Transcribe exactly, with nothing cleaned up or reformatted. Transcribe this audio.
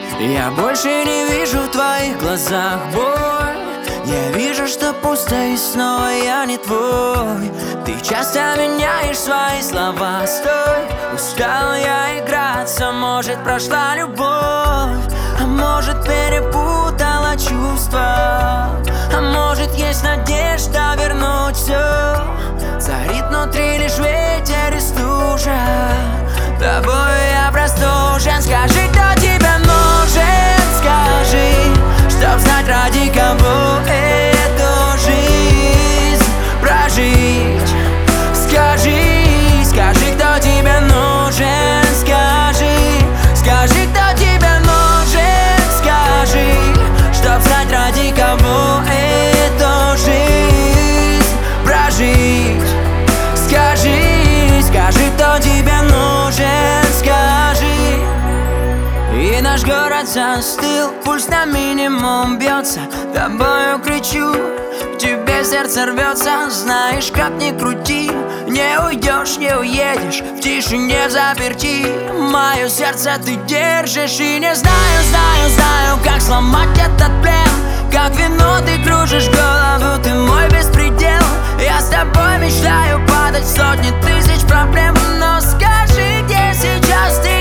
Я больше не вижу в твоих глазах боль. Я вижу, что пусто и снова я не твой. Ты часто меняешь свои слова. Стой, устал я играться. Может, прошла любовь, а может, перепутала чувства, а может, есть надежда вернуть все. Царит внутри лишь ветер и стужа. Тобой я простужен. Скажи, кто тебе нужен, скажи, чтоб знать, ради кого эту жизнь прожить. Скажи, скажи, кто тебе нужен, скажи, скажи, кто тебе нужен, скажи, чтоб знать, ради кого эту жизнь прожить. Скажи, скажи, кто тебе нужен, скажи. И наш город застыл, пульс на минимум бьется. Тобою кричу, к тебе сердце рвется. Знаешь, как ни крути, не уйдешь, не уедешь, в тишине заперти. Мое сердце ты держишь. И не знаю, знаю, знаю, как сломать этот плен. Как вино ты кружишь голову, ты мой беспредел. Я с тобой мечтаю падать в сотни тысяч проблем. Но скажи, где сейчас ты?